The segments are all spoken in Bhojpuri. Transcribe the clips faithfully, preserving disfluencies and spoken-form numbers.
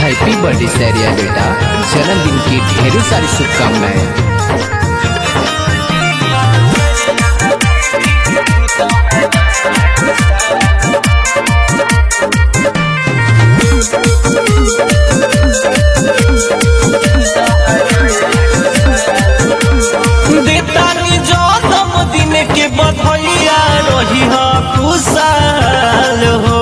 हैप्पी बर्थडे सैरिया बेटा, जन्मदिन की ढेरों सारी शुभकामनाएं। जन्मदिन के बधाइया रही हो खुशहाल हो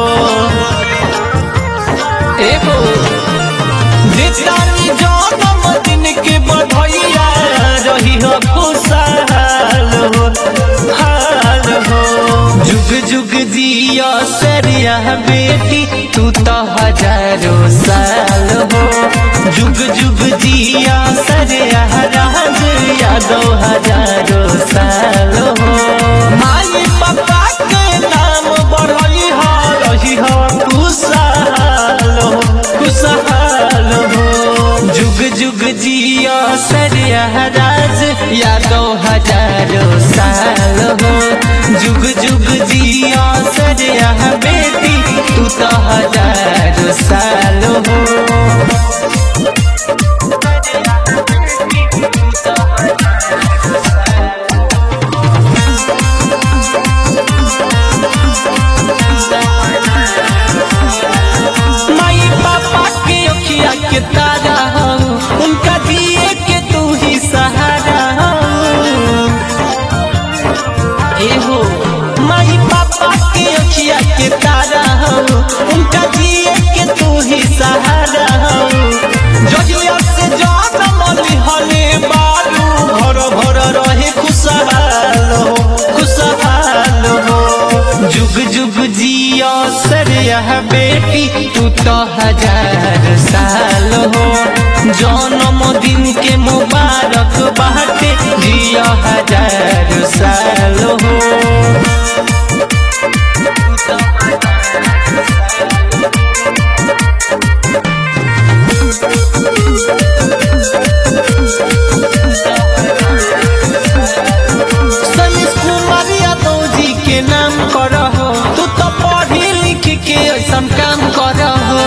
एगो देतानी जन्मदिन के बधाइया रही हो खुशहाल हो हाल हो। जुग जुग जिया सरिया बेटी तू तो हजारों साल हो। जुग जुग जिया सरिया राज यादव हजारों साल हो। माई पापा के नाम बढ़ई हो रही हो खुशहाल हो खुशहाल हो। जुग जुग जिया सरिया राज यादव हजारों साल हो। जुग जुग जिया सरिया बेटी तू तो हजारों साल हो। माई पापा के अखिया के तारा हो, उनका दिए के तू ही सहारा हो। एहो माई पापा के अखिया के तारा हो, उनका दिए के तू ही सहारा हो। जगिया से जन्म लिहले बारू घर भर रहे खुशहाल हो खुशहाल हो। जुग जुग जिया सरिया बेटी तू तो हजार साल हो। जन्मदिन के मुबारक बाटे जिया हजार साल हो। सनीश कुमार यादव जी के नाम करहो, तू तो पढ़ी लिख के ऐसा काम करहो।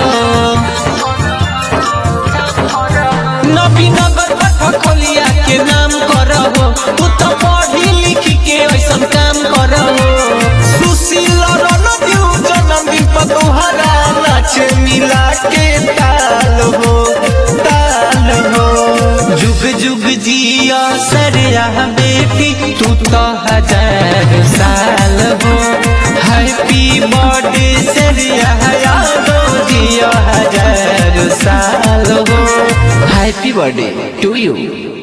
नबीनगर खलिया के नाम करहो, तू तो पढ़ी लिख के ऐसा काम करहो। सुशील रणदीव जन्मदिन पर तोहरा नाच मिला के ताल हो ताल हो। जुग जुग जिया सरिया बेटी तू तो हजार साल हो। हैप्पी बर्थडे सरिया यादव जिया हजार साल हो। Happy birthday to you.